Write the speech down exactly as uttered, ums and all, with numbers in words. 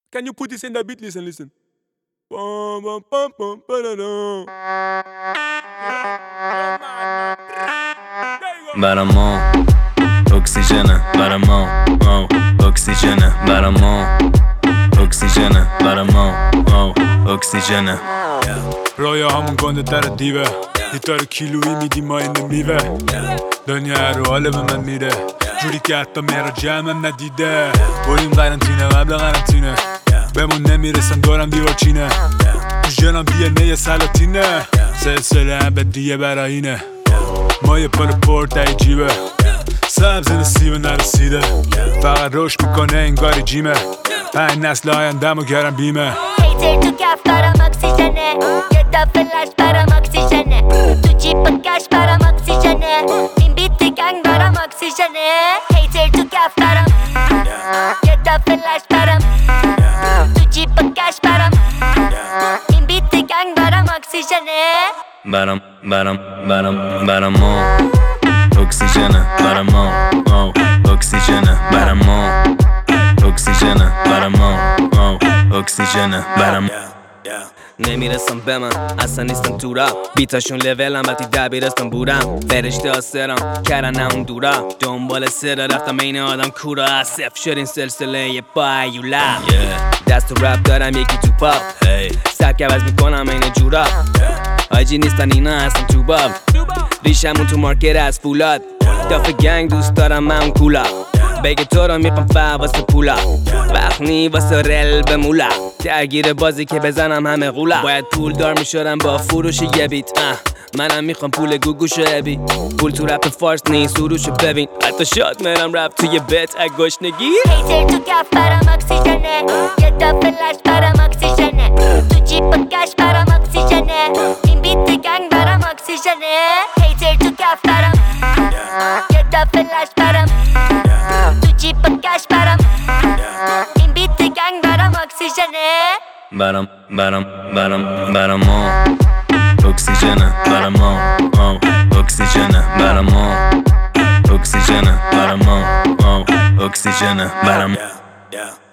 Can you put this in the beat? Listen, listen. Bum, bum, bum, bum, ba-da-dum. برامون اکسیژنه برامون اکسیژنه برامون اکسیژنه برامون اکسیژنه رویا همون گنده در دیوه لیتر کیلویی میدی ما این میوه دنیا رو حاله به من میره جوری که حتی میرا جمعم ندیده بریم قرنطینه قبل قرنطینه بمون نمیرسن دورم دیوار چینه تو جنم دیه نه سلاطینه سلسله ابدیه براینه ما یه پل پورت ای جیبه سبز نصیبه نرسیده فقط رشد میکنه انگاری جیمه پنج نسل آیندم و گرم بیمه هیتر تو کف برام اکسیژنه یه تا فلش برام اکسیژنه تو جیب کش برام اکسیژنه این بیت گنگ برام اکسیژنه هیتر تو کف برام یه تا فلش برام تو جیب کش برام این بیت گنگ برام اکسیژنه برام برام برام برامون اکسیژنه برامون اکسیژنه برامون اکسیژنه برامون اکسیژنه برامون نمیرسم به من اصلا نیستم تو را بیتاشون لولم وقتی دبیرستان بودم فرشته آسرم کردن اون دورا دنبال سر رفتم این آدم کورا صف شد این سلسله یه بایولا دست تو رپ دارم یکی تو پاپ سبک عوض میکنم این جورا آجی نیستن اینا هستم تو باب ریشمون تو مارکت از فولاد داف گنگ دوست دارم من کولا بگه تو رو میخوام فا واسه پولا وقت نی واسه رل به مولا درگیر بازی که بزنم همه غولا باید پول دار میشدم با فروش یه بیت منم میخوام پول گوگوشو ابی پول تو رپ فارس نیست سروشو ببین حتی شاد میرم رپ توی بت اگشنگی هیتر تو کف برام اکسیژنه یه تا فلش برام اکسیژنه تو جیب کش برام اکسیژنه این بیت گنگ برام اکسیژنه هیتر تو کف برام یه تا فلش برام تو جیب کش برام این بیت گنگ برام اکسیژنه برام برام برام برامون اکسیژنه برامون اکسیژنه برامون اکسیژنه برامون اکسیژنه برامون